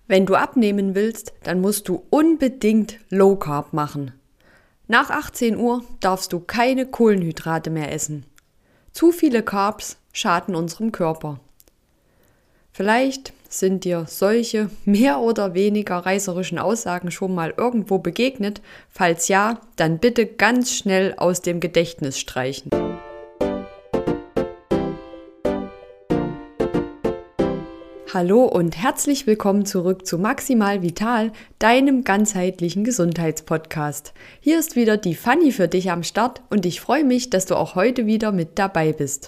Wenn du abnehmen willst, dann musst du unbedingt Low Carb machen. Nach 18 Uhr darfst du keine Kohlenhydrate mehr essen. Zu viele Carbs schaden unserem Körper. Vielleicht sind dir solche mehr oder weniger reißerischen Aussagen schon mal irgendwo begegnet. Falls ja, dann bitte ganz schnell aus dem Gedächtnis streichen. Hallo und herzlich willkommen zurück zu Maximal Vital, deinem ganzheitlichen Gesundheitspodcast. Hier ist wieder die Fanny für dich am Start und ich freue mich, dass du auch heute wieder mit dabei bist.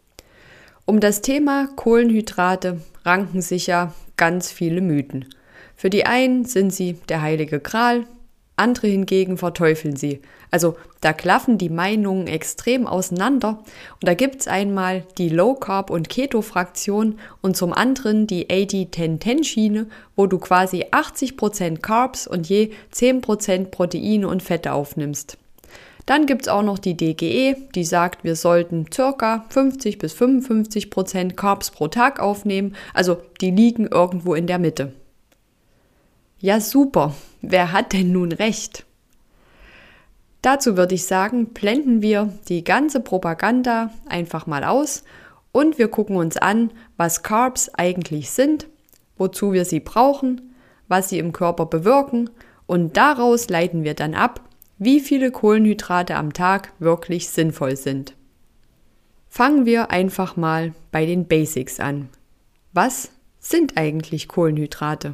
Um das Thema Kohlenhydrate ranken sich ja ganz viele Mythen. Für die einen sind sie der heilige Gral, andere hingegen verteufeln sie. Also da klaffen die Meinungen extrem auseinander und da gibt's einmal die Low Carb und Keto Fraktion und zum anderen die 80-10-10 Schiene, wo du quasi 80% Carbs und je 10% Proteine und Fette aufnimmst. Dann gibt's auch noch die DGE, die sagt, wir sollten ca. 50-55% Carbs pro Tag aufnehmen, also die liegen irgendwo in der Mitte. Ja super, wer hat denn nun recht? Dazu würde ich sagen, blenden wir die ganze Propaganda einfach mal aus und wir gucken uns an, was Carbs eigentlich sind, wozu wir sie brauchen, was sie im Körper bewirken und daraus leiten wir dann ab, wie viele Kohlenhydrate am Tag wirklich sinnvoll sind. Fangen wir einfach mal bei den Basics an. Was sind eigentlich Kohlenhydrate?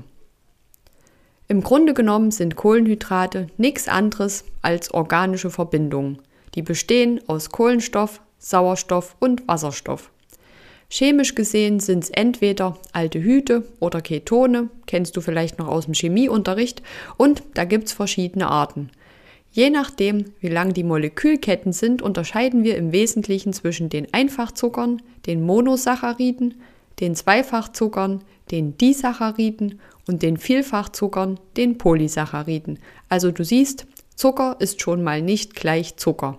Im Grunde genommen sind Kohlenhydrate nichts anderes als organische Verbindungen. Die bestehen aus Kohlenstoff, Sauerstoff und Wasserstoff. Chemisch gesehen sind es entweder Aldehyde oder Ketone, kennst du vielleicht noch aus dem Chemieunterricht, und da gibt es verschiedene Arten. Je nachdem, wie lang die Molekülketten sind, unterscheiden wir im Wesentlichen zwischen den Einfachzuckern, den Monosacchariden, den Zweifachzuckern, den Disacchariden und den Vielfachzuckern, den Polysacchariden. Also du siehst, Zucker ist schon mal nicht gleich Zucker.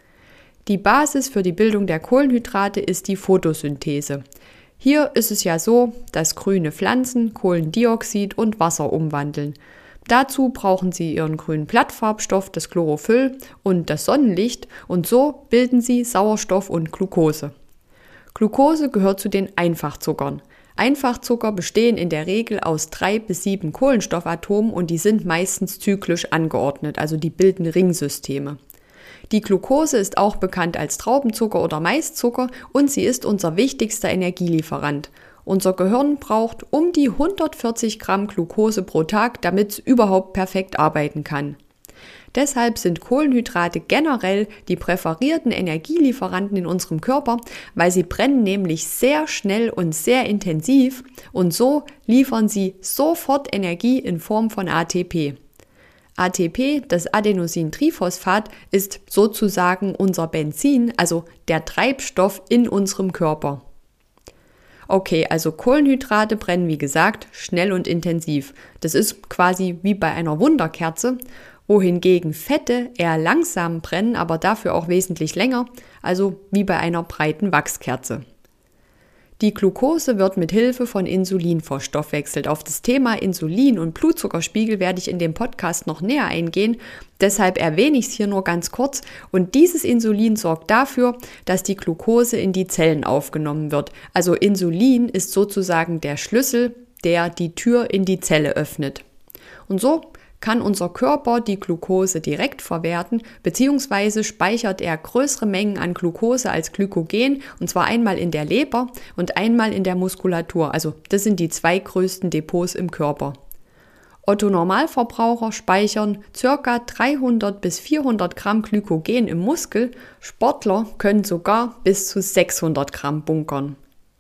Die Basis für die Bildung der Kohlenhydrate ist die Photosynthese. Hier ist es ja so, dass grüne Pflanzen Kohlendioxid und Wasser umwandeln. Dazu brauchen sie ihren grünen Blattfarbstoff, das Chlorophyll und das Sonnenlicht und so bilden sie Sauerstoff und Glucose. Glucose gehört zu den Einfachzuckern. Einfachzucker bestehen in der Regel aus 3 bis 7 Kohlenstoffatomen und die sind meistens zyklisch angeordnet, also die bilden Ringsysteme. Die Glucose ist auch bekannt als Traubenzucker oder Maiszucker und sie ist unser wichtigster Energielieferant. Unser Gehirn braucht um die 140 Gramm Glucose pro Tag, damit es überhaupt perfekt arbeiten kann. Deshalb sind Kohlenhydrate generell die präferierten Energielieferanten in unserem Körper, weil sie brennen nämlich sehr schnell und sehr intensiv und so liefern sie sofort Energie in Form von ATP. ATP, das Adenosintriphosphat, ist sozusagen unser Benzin, also der Treibstoff in unserem Körper. Okay, also Kohlenhydrate brennen wie gesagt schnell und intensiv. Das ist quasi wie bei einer Wunderkerze. Wohingegen Fette eher langsam brennen, aber dafür auch wesentlich länger, also wie bei einer breiten Wachskerze. Die Glucose wird mit Hilfe von Insulin verstoffwechselt. Auf das Thema Insulin und Blutzuckerspiegel werde ich in dem Podcast noch näher eingehen, deshalb erwähne ich es hier nur ganz kurz. Und dieses Insulin sorgt dafür, dass die Glucose in die Zellen aufgenommen wird. Also Insulin ist sozusagen der Schlüssel, der die Tür in die Zelle öffnet. Und so kann unser Körper die Glucose direkt verwerten, beziehungsweise speichert er größere Mengen an Glucose als Glykogen, und zwar einmal in der Leber und einmal in der Muskulatur. Also das sind die 2 größten Depots im Körper. Otto-Normalverbraucher speichern ca. 300 bis 400 Gramm Glykogen im Muskel, Sportler können sogar bis zu 600 Gramm bunkern.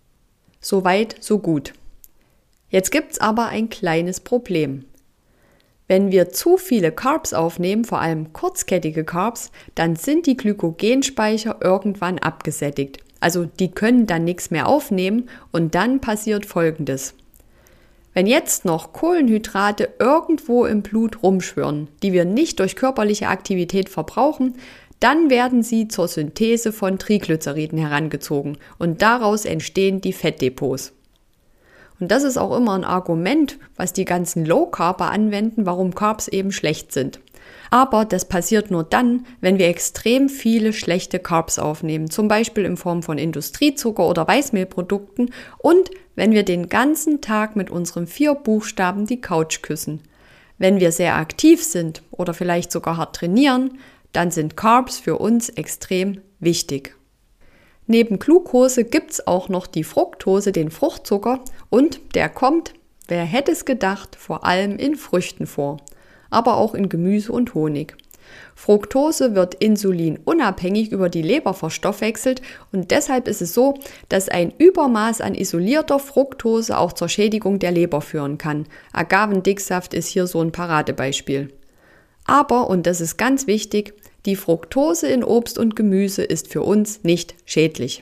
Soweit, so gut. Jetzt gibt's aber ein kleines Problem. Wenn wir zu viele Carbs aufnehmen, vor allem kurzkettige Carbs, dann sind die Glykogenspeicher irgendwann abgesättigt. Also die können dann nichts mehr aufnehmen und dann passiert Folgendes. Wenn jetzt noch Kohlenhydrate irgendwo im Blut rumschwirren, die wir nicht durch körperliche Aktivität verbrauchen, dann werden sie zur Synthese von Triglyceriden herangezogen und daraus entstehen die Fettdepots. Und das ist auch immer ein Argument, was die ganzen Low-Carber anwenden, warum Carbs eben schlecht sind. Aber das passiert nur dann, wenn wir extrem viele schlechte Carbs aufnehmen, zum Beispiel in Form von Industriezucker oder Weißmehlprodukten und wenn wir den ganzen Tag mit unseren 4 Buchstaben die Couch küssen. Wenn wir sehr aktiv sind oder vielleicht sogar hart trainieren, dann sind Carbs für uns extrem wichtig. Neben Glucose gibt's auch noch die Fructose, den Fruchtzucker, und der kommt, wer hätte es gedacht, vor allem in Früchten vor, aber auch in Gemüse und Honig. Fructose wird insulinunabhängig über die Leber verstoffwechselt und deshalb ist es so, dass ein Übermaß an isolierter Fructose auch zur Schädigung der Leber führen kann. Agavendicksaft ist hier so ein Paradebeispiel. Aber, und das ist ganz wichtig, die Fructose in Obst und Gemüse ist für uns nicht schädlich.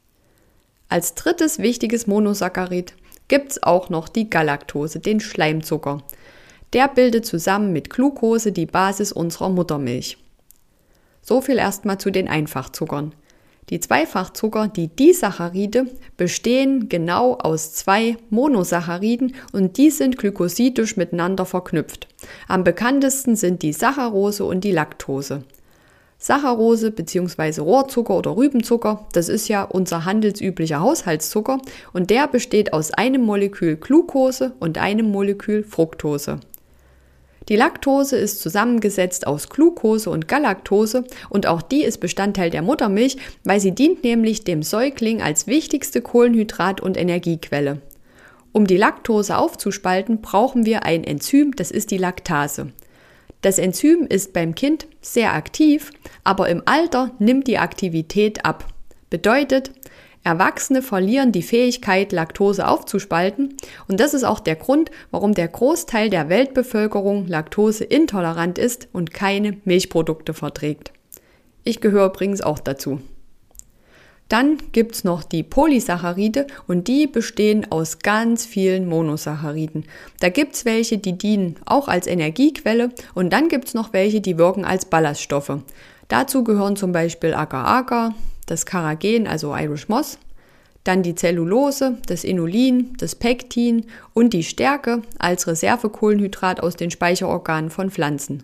Als drittes wichtiges Monosaccharid gibt es auch noch die Galaktose, den Schleimzucker. Der bildet zusammen mit Glucose die Basis unserer Muttermilch. So viel erstmal zu den Einfachzuckern. Die Zweifachzucker, die Disaccharide, bestehen genau aus 2 Monosacchariden und die sind glykosidisch miteinander verknüpft. Am bekanntesten sind die Saccharose und die Laktose. Saccharose bzw. Rohrzucker oder Rübenzucker, das ist ja unser handelsüblicher Haushaltszucker und der besteht aus einem Molekül Glucose und einem Molekül Fructose. Die Laktose ist zusammengesetzt aus Glucose und Galaktose und auch die ist Bestandteil der Muttermilch, weil sie dient nämlich dem Säugling als wichtigste Kohlenhydrat- und Energiequelle. Um die Laktose aufzuspalten, brauchen wir ein Enzym, das ist die Laktase. Das Enzym ist beim Kind sehr aktiv, aber im Alter nimmt die Aktivität ab. Bedeutet, Erwachsene verlieren die Fähigkeit, Laktose aufzuspalten und das ist auch der Grund, warum der Großteil der Weltbevölkerung laktoseintolerant ist und keine Milchprodukte verträgt. Ich gehöre übrigens auch dazu. Dann gibt's noch die Polysaccharide und die bestehen aus ganz vielen Monosacchariden. Da gibt's welche, die dienen auch als Energiequelle und dann gibt's noch welche, die wirken als Ballaststoffe. Dazu gehören zum Beispiel Agar-Agar, das Carrageen, also Irish Moss, dann die Zellulose, das Inulin, das Pektin und die Stärke als Reservekohlenhydrat aus den Speicherorganen von Pflanzen.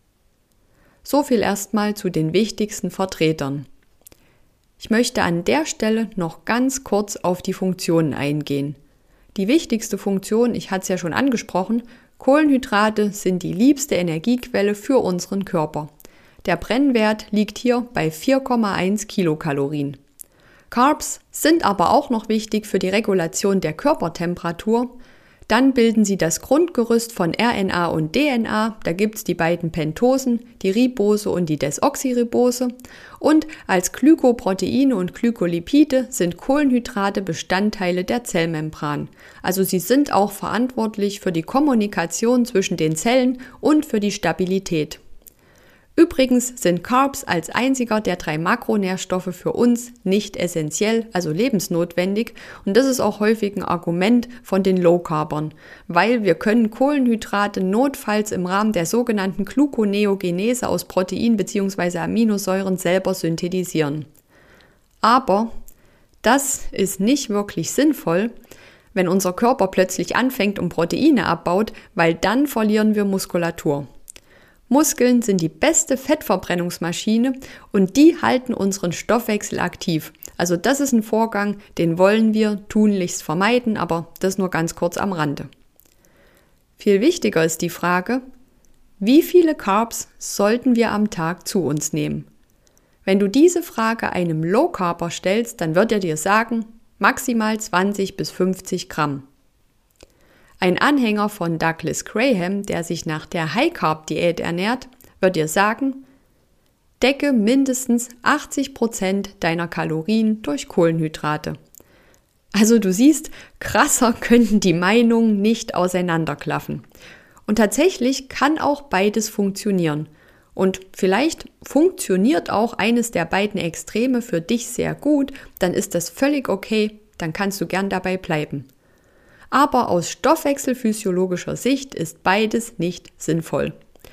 So viel erstmal zu den wichtigsten Vertretern. Ich möchte an der Stelle noch ganz kurz auf die Funktionen eingehen. Die wichtigste Funktion, ich hatte es ja schon angesprochen, Kohlenhydrate sind die liebste Energiequelle für unseren Körper. Der Brennwert liegt hier bei 4,1 Kilokalorien. Carbs sind aber auch noch wichtig für die Regulation der Körpertemperatur. Dann bilden sie das Grundgerüst von RNA und DNA, da gibt es die beiden Pentosen, die Ribose und die Desoxyribose. Und als Glykoproteine und Glykolipide sind Kohlenhydrate Bestandteile der Zellmembran. Also sie sind auch verantwortlich für die Kommunikation zwischen den Zellen und für die Stabilität. Übrigens sind Carbs als einziger der 3 Makronährstoffe für uns nicht essentiell, also lebensnotwendig und das ist auch häufig ein Argument von den Low-Carbern, weil wir können Kohlenhydrate notfalls im Rahmen der sogenannten Gluconeogenese aus Protein bzw. Aminosäuren selber synthetisieren. Aber das ist nicht wirklich sinnvoll, wenn unser Körper plötzlich anfängt und Proteine abbaut, weil dann verlieren wir Muskulatur. Muskeln sind die beste Fettverbrennungsmaschine und die halten unseren Stoffwechsel aktiv. Also das ist ein Vorgang, den wollen wir tunlichst vermeiden, aber das nur ganz kurz am Rande. Viel wichtiger ist die Frage, wie viele Carbs sollten wir am Tag zu uns nehmen? Wenn du diese Frage einem Low-Carber stellst, dann wird er dir sagen, maximal 20 bis 50 Gramm. Ein Anhänger von Douglas Graham, der sich nach der High-Carb-Diät ernährt, wird dir sagen, decke mindestens 80% deiner Kalorien durch Kohlenhydrate. Also du siehst, krasser könnten die Meinungen nicht auseinanderklaffen. Und tatsächlich kann auch beides funktionieren. Und vielleicht funktioniert auch eines der beiden Extreme für dich sehr gut, dann ist das völlig okay, dann kannst du gern dabei bleiben. Aber aus stoffwechselphysiologischer Sicht ist beides nicht sinnvoll.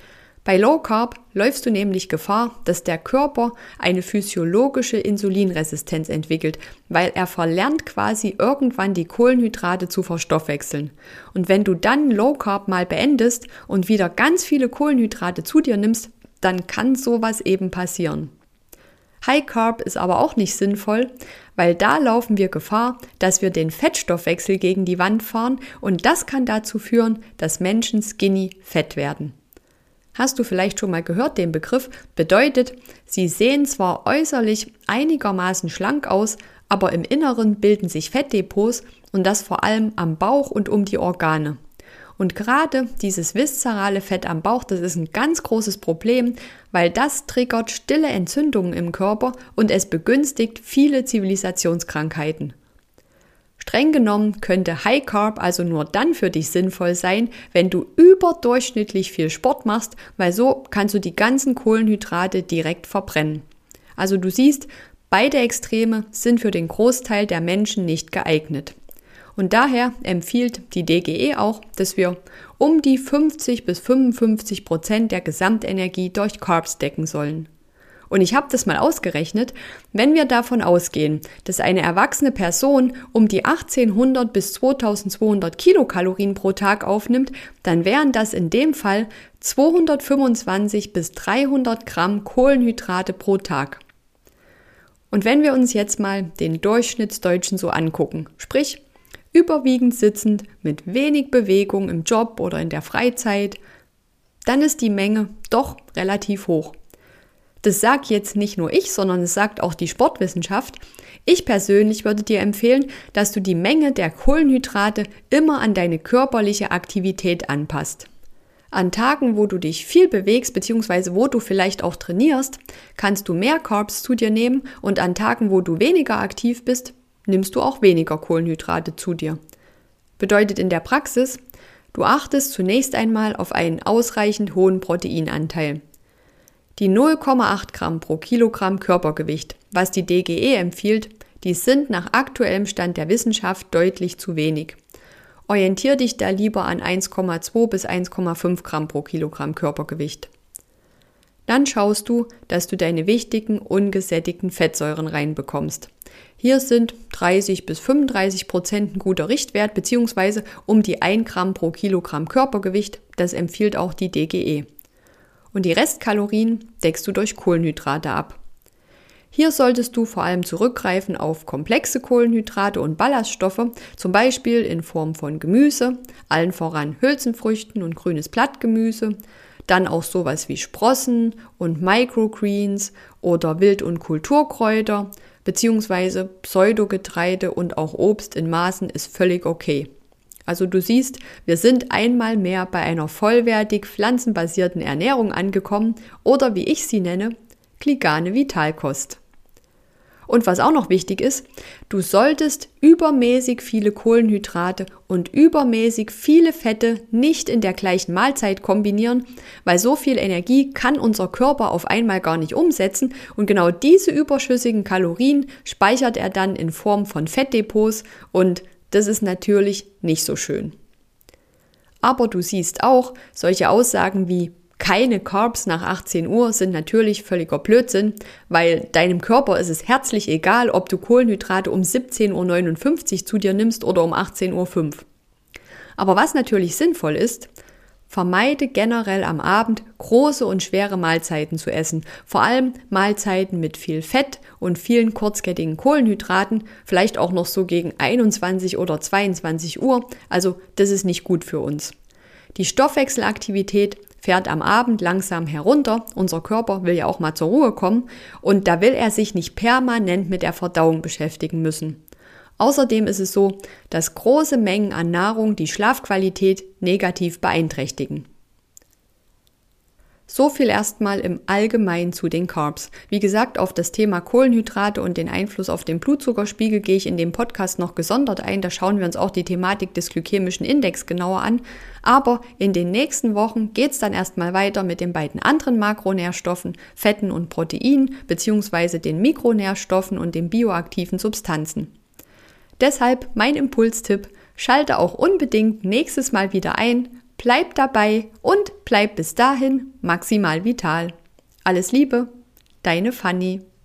Bei Low Carb läufst du nämlich Gefahr, dass der Körper eine physiologische Insulinresistenz entwickelt, weil er verlernt quasi irgendwann die Kohlenhydrate zu verstoffwechseln. Und wenn du dann Low Carb mal beendest und wieder ganz viele Kohlenhydrate zu dir nimmst, dann kann sowas eben passieren. High Carb ist aber auch nicht sinnvoll, weil da laufen wir Gefahr, dass wir den Fettstoffwechsel gegen die Wand fahren und das kann dazu führen, dass Menschen skinny fett werden. Hast du vielleicht schon mal gehört, den Begriff? Bedeutet, sie sehen zwar äußerlich einigermaßen schlank aus, aber im Inneren bilden sich Fettdepots und das vor allem am Bauch und um die Organe. Und gerade dieses viszerale Fett am Bauch, das ist ein ganz großes Problem, weil das triggert stille Entzündungen im Körper und es begünstigt viele Zivilisationskrankheiten. Streng genommen könnte High Carb also nur dann für dich sinnvoll sein, wenn du überdurchschnittlich viel Sport machst, weil so kannst du die ganzen Kohlenhydrate direkt verbrennen. Also du siehst, beide Extreme sind für den Großteil der Menschen nicht geeignet. Und daher empfiehlt die DGE auch, dass wir um die 50-55% der Gesamtenergie durch Carbs decken sollen. Und ich habe das mal ausgerechnet, wenn wir davon ausgehen, dass eine erwachsene Person um die 1800 bis 2200 Kilokalorien pro Tag aufnimmt, dann wären das in dem Fall 225 bis 300 Gramm Kohlenhydrate pro Tag. Und wenn wir uns jetzt mal den Durchschnittsdeutschen so angucken, sprich überwiegend sitzend, mit wenig Bewegung im Job oder in der Freizeit, dann ist die Menge doch relativ hoch. Das sagt jetzt nicht nur ich, sondern es sagt auch die Sportwissenschaft. Ich persönlich würde dir empfehlen, dass du die Menge der Kohlenhydrate immer an deine körperliche Aktivität anpasst. An Tagen, wo du dich viel bewegst bzw. wo du vielleicht auch trainierst, kannst du mehr Carbs zu dir nehmen und an Tagen, wo du weniger aktiv bist, nimmst du auch weniger Kohlenhydrate zu dir. Bedeutet in der Praxis, du achtest zunächst einmal auf einen ausreichend hohen Proteinanteil. Die 0,8 Gramm pro Kilogramm Körpergewicht, was die DGE empfiehlt, die sind nach aktuellem Stand der Wissenschaft deutlich zu wenig. Orientier dich da lieber an 1,2 bis 1,5 Gramm pro Kilogramm Körpergewicht. Dann schaust du, dass du deine wichtigen ungesättigten Fettsäuren reinbekommst. Hier sind 30 bis 35% ein guter Richtwert bzw. um die 1 Gramm pro Kilogramm Körpergewicht, das empfiehlt auch die DGE. Und die Restkalorien deckst du durch Kohlenhydrate ab. Hier solltest du vor allem zurückgreifen auf komplexe Kohlenhydrate und Ballaststoffe, zum Beispiel in Form von Gemüse, allen voran Hülsenfrüchten und grünes Blattgemüse, dann auch sowas wie Sprossen und Microgreens oder Wild- und Kulturkräuter, beziehungsweise Pseudogetreide und auch Obst in Maßen ist völlig okay. Also du siehst, wir sind einmal mehr bei einer vollwertig pflanzenbasierten Ernährung angekommen oder wie ich sie nenne, Gligane Vitalkost. Und was auch noch wichtig ist, du solltest übermäßig viele Kohlenhydrate und übermäßig viele Fette nicht in der gleichen Mahlzeit kombinieren, weil so viel Energie kann unser Körper auf einmal gar nicht umsetzen und genau diese überschüssigen Kalorien speichert er dann in Form von Fettdepots und das ist natürlich nicht so schön. Aber du siehst auch, solche Aussagen wie keine Carbs nach 18 Uhr sind natürlich völliger Blödsinn, weil deinem Körper ist es herzlich egal, ob du Kohlenhydrate um 17:59 Uhr zu dir nimmst oder um 18:05 Uhr. Aber was natürlich sinnvoll ist, vermeide generell am Abend große und schwere Mahlzeiten zu essen. Vor allem Mahlzeiten mit viel Fett und vielen kurzkettigen Kohlenhydraten, vielleicht auch noch so gegen 21 oder 22 Uhr. Also das ist nicht gut für uns. Die Stoffwechselaktivität fährt am Abend langsam herunter. Unser Körper will ja auch mal zur Ruhe kommen und da will er sich nicht permanent mit der Verdauung beschäftigen müssen. Außerdem ist es so, dass große Mengen an Nahrung die Schlafqualität negativ beeinträchtigen. So viel erstmal im Allgemeinen zu den Carbs. Wie gesagt, auf das Thema Kohlenhydrate und den Einfluss auf den Blutzuckerspiegel gehe ich in dem Podcast noch gesondert ein. Da schauen wir uns auch die Thematik des glykämischen Index genauer an. Aber in den nächsten Wochen geht es dann erstmal weiter mit den beiden anderen Makronährstoffen, Fetten und Proteinen, beziehungsweise den Mikronährstoffen und den bioaktiven Substanzen. Deshalb mein Impulstipp, schalte auch unbedingt nächstes Mal wieder ein, bleib dabei und Bleib bis dahin maximal vital. Alles Liebe, deine Fanny.